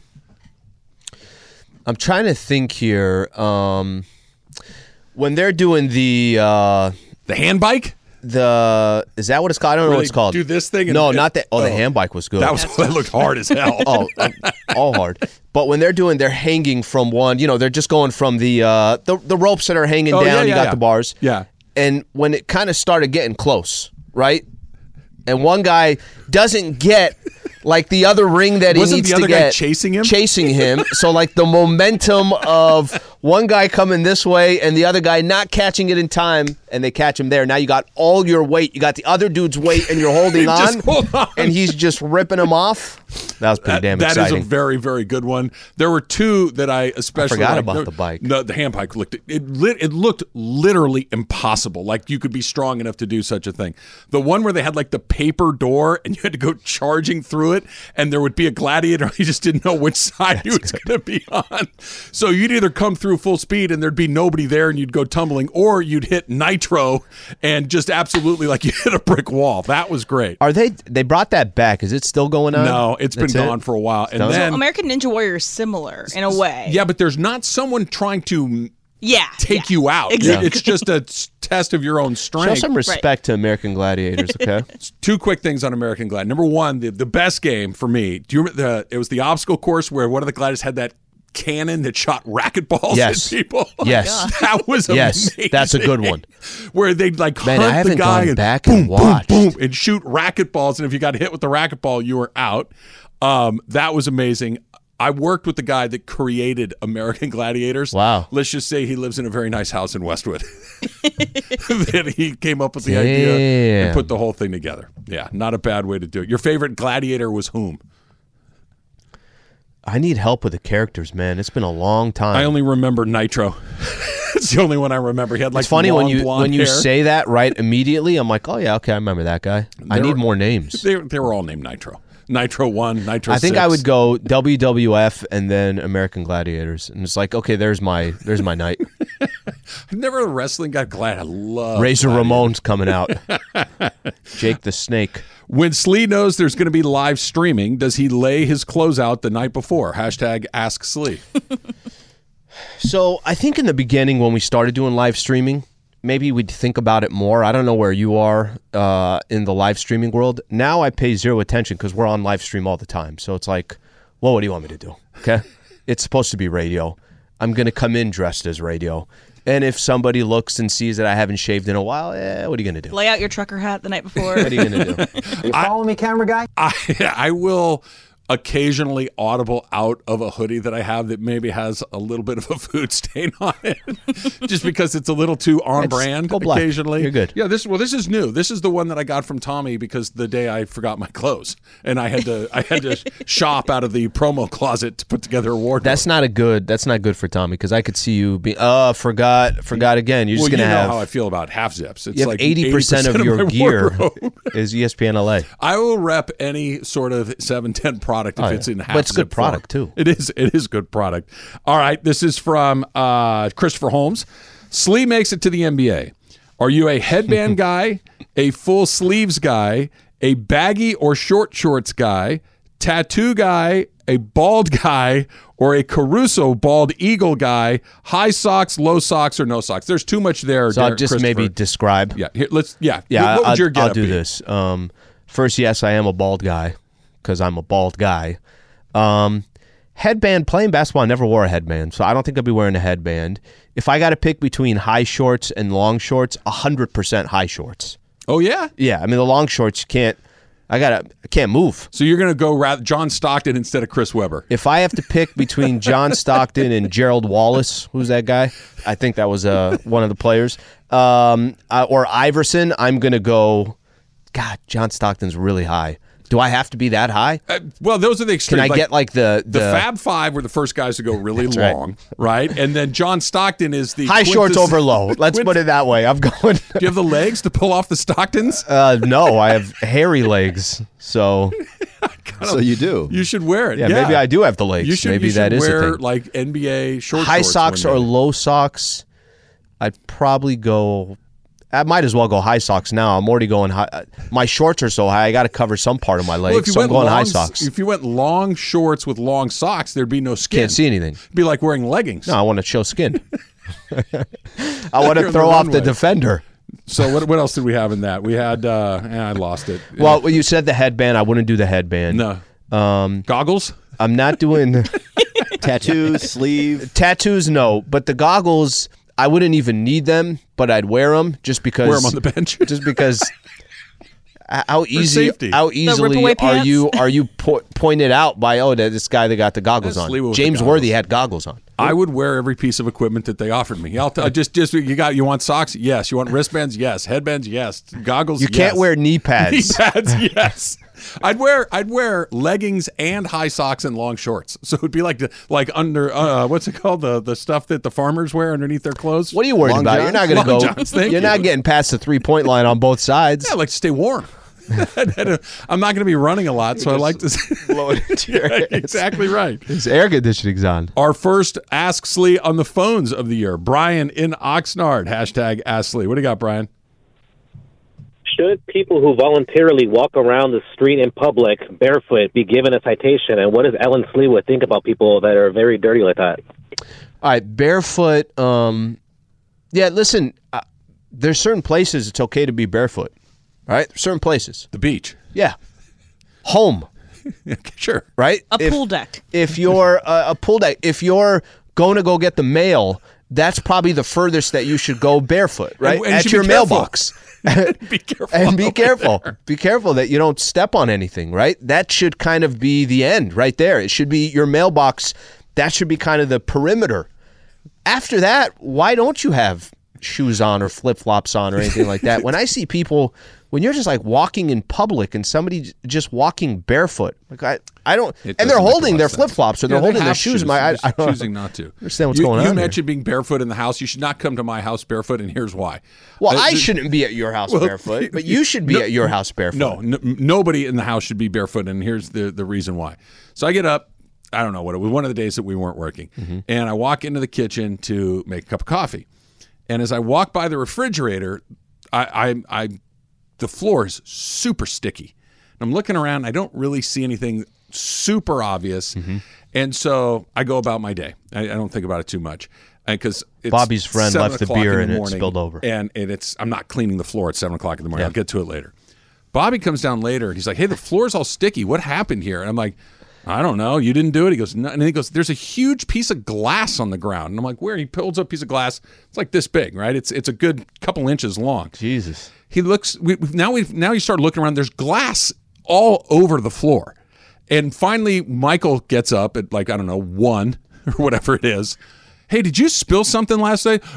trying to think here. When they're doing the hand bike? is that what it's called? I don't know what it's called. Do this thing? No, not that. Oh, the hand bike was good. That looked hard as hell. All hard. But when they're hanging from one, they're just going from the ropes that are hanging down. You got the bars. Yeah. And when it kind of started getting close, right? And one guy doesn't get like the other ring that Wasn't he needs the other to guy get. chasing him? So like the momentum of one guy coming this way and the other guy not catching it in time, and they catch him there. Now you got all your weight. You got the other dude's weight, and you're holding on, hold on, and he's just ripping him off. That was pretty damn exciting. That is a very, very good one. There were two that I especially forgot liked. about the bike. No, the hand bike looked it looked literally impossible. Like you could be strong enough to do such a thing. The one where they had like the paper door and you had to go charging through it, and there would be a gladiator. You just didn't know which side he was going to be on. So you'd either come through full speed and there'd be nobody there and you'd go tumbling, or you'd hit nitro and just absolutely like you hit a brick wall. That was great. They brought that back? Is it still going on? No, it's been gone for a while. And then American Ninja Warrior is similar in a way. Yeah, but there's not someone trying to take you out. Exactly. It's just a test of your own strength. Show some respect to American Gladiators, okay? Two quick things on American Glad. Number one, the best game for me. Do you remember it was the obstacle course where one of the gladiators had that cannon that shot racquetballs at people? Yes. That was amazing. Yes, that's a good one. Where they'd like Man, I hunt haven't the guy gone and back boom, and watched. boom, boom, and shoot racquetballs, and if you got hit with the racquetball, you were out. That was amazing. I worked with the guy that created American Gladiators. Wow. Let's just say he lives in a very nice house in Westwood. That he came up with the idea and put the whole thing together. Yeah, not a bad way to do it. Your favorite gladiator was whom? I need help with the characters, man. It's been a long time. I only remember Nitro. It's the only one I remember. He had like it's funny long, when you hair. say that right immediately. I'm like, oh yeah, okay, I remember that guy. I need more names. They were all named Nitro. Nitro 1, Nitro 6. I think I would go WWF and then American Gladiators, and it's like, okay, there's my night. I've never a wrestling guy. Glad I love Razor Gladiator. Ramon's coming out. Jake the Snake. When Slee knows there's going to be live streaming, does he lay his clothes out the night before? Hashtag Ask Slee. So I think in the beginning when we started doing live streaming, maybe we'd think about it more. I don't know where you are in the live streaming world. Now I pay zero attention because we're on live stream all the time. So it's like, well, what do you want me to do? Okay. It's supposed to be radio. I'm going to come in dressed as radio. And if somebody looks and sees that I haven't shaved in a while, what are you going to do? Lay out your trucker hat the night before. What are you going to do? You following me, camera guy? I will occasionally audible out of a hoodie that I have that maybe has a little bit of a food stain on it, just because it's a little too on brand. go black. Occasionally, You're good. Yeah, this is new. This is the one that I got from Tommy because the day I forgot my clothes and I had to shop out of the promo closet to put together a wardrobe. That's not good for Tommy because I could see you be forgot again. You're just gonna have how I feel about half zips. It's you have like 80% of your my gear wardrobe. is ESPN LA. I will rep any sort of 710 product if it's in half. But it's good zip product form. too. It is good product. All right, this is from Christopher Holmes. Slee makes it to the NBA. Are you a headband guy, a full sleeves guy, a baggy or short shorts guy, tattoo guy, a bald guy, or a Caruso bald eagle guy, high socks, low socks, or no socks? There's too much there. So I'll just maybe describe. Yeah, here, let's. Yeah, Yeah, What would your I'll get-up do be? this. First, yes, I am a bald guy because I'm a bald guy. Headband, playing basketball, I never wore a headband, so I don't think I'll be wearing a headband. If I got to pick between high shorts and long shorts, 100% high shorts. Oh yeah. Yeah, I mean the long shorts you can't. I can't move. So you're going to go John Stockton instead of Chris Webber. If I have to pick between John Stockton and Gerald Wallace, who's that guy? I think that was one of the players. Or Iverson, I'm going to go. God, John Stockton's really high. Do I have to be that high? Well, those are the extremes. Can I get like the Fab Five were the first guys to go really long, right? And then John Stockton is the high shorts over low. Let's put it that way. I'm going. Do you have the legs to pull off the Stocktons? No, I have hairy legs. So you do. You should wear it. Yeah, maybe I do have the legs. You should, maybe you should that is wear a thing. like NBA short high shorts socks or low socks. I'd probably go. I might as well go high socks now. I'm already going high. My shorts are so high, I got to cover some part of my legs, so I'm going high socks. If you went long shorts with long socks, there'd be no skin. Can't see anything. It'd be like wearing leggings. No, I want to show skin. I want You're to on throw the off the runway. defender. So what else did we have in that? We had I lost it. Well, when you said the headband, I wouldn't do the headband. No. Goggles? I'm not doing Tattoos, sleeve. tattoos. No, but the goggles, I wouldn't even need them, but I'd wear them just because. Wear them on the bench. Just because How easily rip-away are you pants? pointed out by this guy that got the goggles That's on? Lee with James the Worthy goggles. had goggles on. I would wear every piece of equipment that they offered me. I'll just you want socks? Yes. You want wristbands? Yes. Headbands? Yes. Goggles? You can't yes. wear knee pads. Knee pads? Yes. I'd wear leggings and high socks and long shorts. So it would be like under what's it called, the stuff that the farmers wear underneath their clothes. What are you worried Long about? johns? You're not going to Long go. johns, thank You're you. not getting past the 3-point line on both sides. Yeah, I like to stay warm. I'm not going to be running a lot, so I like to blow it into your Yeah, hands. exactly right. His air conditioning's on. Our first Ask Slee on the phones of the year. Brian in Oxnard. Hashtag Ask Slee. What do you got, Brian? Should people who voluntarily walk around the street in public barefoot be given a citation? And what does Ellen Sleewood think about people that are very dirty like that? All right, barefoot. Yeah, listen, there's certain places it's okay to be barefoot. All right, certain places. The beach. Yeah. Home. Sure. Right? A pool deck. If you're a pool deck, if you're going to go get the mail, that's probably the furthest that you should go barefoot, right? And you At should your be careful. mailbox. Be careful. And be over careful. there. Be careful that you don't step on anything, right? That should kind of be the end right there. It should be your mailbox. That should be kind of the perimeter. After that, why don't you have shoes on or flip-flops on or anything like that? When I see people, when you're just like walking in public and somebody just walking barefoot, like I don't, It and they're doesn't make a holding lot their of sense. flip-flops or they're Yeah, they holding their have shoes. shoes. I They're just don't choosing not to. understand what's You going on here. mentioned being barefoot in the house. You should not come to my house barefoot, and here's why. Well, I th- shouldn't be at your house barefoot, but you should be at your house barefoot. No, nobody in the house should be barefoot, and here's the reason why. So I get up. I don't know what it was. One of the days that we weren't working, and I walk into the kitchen to make a cup of coffee. And as I walk by the refrigerator, the floor is super sticky. And I'm looking around. I don't really see anything super obvious, and so I go about my day. I don't think about it too much because Bobby's friend 7 left the o'clock beer in the and it morning, spilled over. and I'm not cleaning the floor at 7 o'clock in the morning. Yeah. I'll get to it later. Bobby comes down later and he's like, "Hey, the floor's all sticky. What happened here?" And I'm like, "I don't know. You didn't do it." He goes, "No." And he goes, "There's a huge piece of glass on the ground." And I'm like, "Where?" He pulls up a piece of glass. It's like this big, right? It's a good couple inches long. Jesus. He looks. Now you start looking around. There's glass all over the floor, and finally Michael gets up at 1 or whatever it is. "Hey, did you spill something last night?"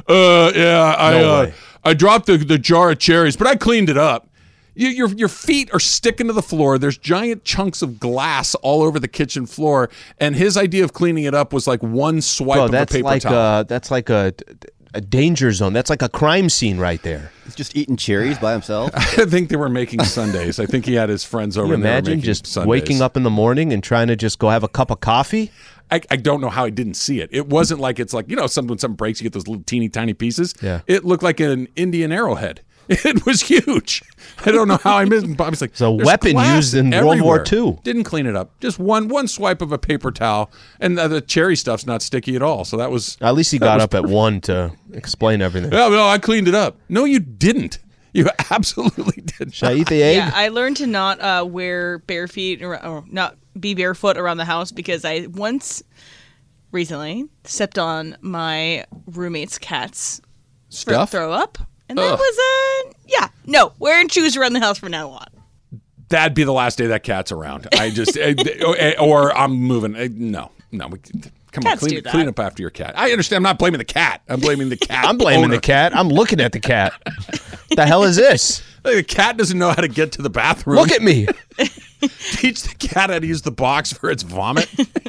Yeah, I dropped the jar of cherries, but I cleaned it up." Your feet are sticking to the floor. There's giant chunks of glass all over the kitchen floor, and his idea of cleaning it up was like one swipe of a paper towel. That's like a danger zone. That's like a crime scene right there. He's just eating cherries by himself. I think they were making sundaes. I think he had his friends over Can you there imagine making just sundaes. waking up in the morning and trying to just go have a cup of coffee? I don't know how I didn't see it. It wasn't like it's like, when something breaks, you get those little teeny tiny pieces. Yeah. It looked like an Indian arrowhead. It was huge. I don't know how I missed it. Bobby's like, It's a "There's weapon glass used in World War everywhere." II. Didn't clean it up. Just one swipe of a paper towel, and the cherry stuff's not sticky at all. So that was. At least he got up at 1 to explain everything. No, I cleaned it up. No, you didn't. You absolutely didn't. Should I eat the egg? Yeah, I learned to not wear bare feet or not be barefoot around the house because I once recently stepped on my roommate's cat's Stuff? throw up. And that was wearing shoes around the house from now on. That'd be the last day that cat's around. I just, or I'm moving. No. Come on, Cats do that. clean up after your cat. I understand. I'm not blaming the cat. I'm blaming the cat. I'm blaming owner. the cat. I'm looking at the cat. The hell is this? The cat doesn't know how to get to the bathroom. Look at me. Teach the cat how to use the box for its vomit.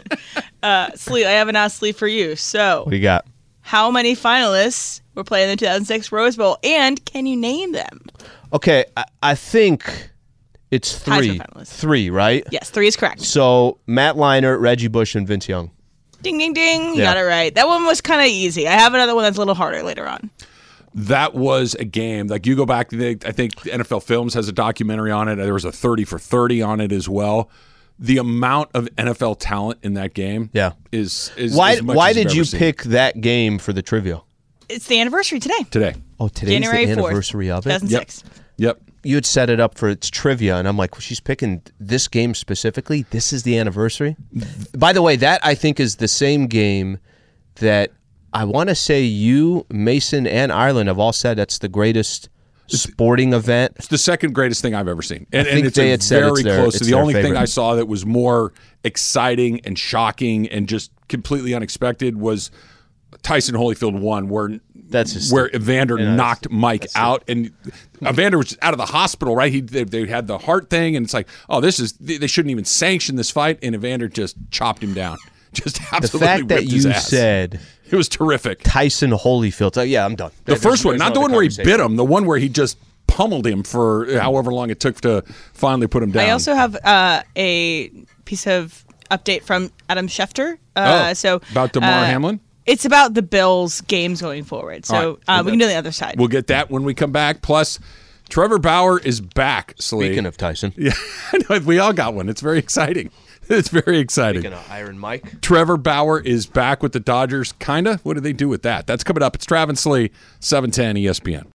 Slee, I haven't asked Slee for you. So, What do you got? how many finalists were playing in the 2006 Rose Bowl, and can you name them? Okay, I think it's Heisman 3. finalists. 3, right? Yes, 3 is correct. So Matt Leinart, Reggie Bush, and Vince Young. Ding, ding, ding. You Yeah. got it right. That one was kind of easy. I have another one that's a little harder later on. That was a game. Like you go back, I think NFL Films has a documentary on it. There was a 30 for 30 on it as well. The amount of NFL talent in that game, is Why as much why as you've did ever you seen. pick that game for the trivia? It's the anniversary today. Today? Oh, today's January the 4th, anniversary of it. 2006. Yep. You had set it up for its trivia, and I'm like, well, she's picking this game specifically. This is the anniversary. By the way, that I think is the same game that I want to say you, Mason, and Ireland have all said that's the greatest sporting event. It's the second greatest thing I've ever seen. And, I think it's they had said very close to the only thing favorite. I saw that was more exciting and shocking and just completely unexpected was Tyson Holyfield won, where Evander knocked Mike out, and Evander was out of the hospital, right? They had the heart thing, and it's like, oh, they shouldn't even sanction this fight, and Evander just chopped him down. Just absolutely the fact that ripped his you ass. said it was terrific. Tyson Holyfield. Yeah, I'm done. The first one, not the one where he bit him, the one where he just pummeled him for however long it took to finally put him down. I also have a piece of update from Adam Schefter. About DeMar Hamlin? It's about the Bills' games going forward. So right. we can do the other side. We'll get that when we come back. Plus, Trevor Bauer is back, Slee. Speaking of Tyson. Yeah, we all got one. It's very exciting. It's very exciting. Speaking of Iron Mike. Trevor Bauer is back with the Dodgers. Kinda? What do they do with that? That's coming up. It's Travis Slee, 710 ESPN.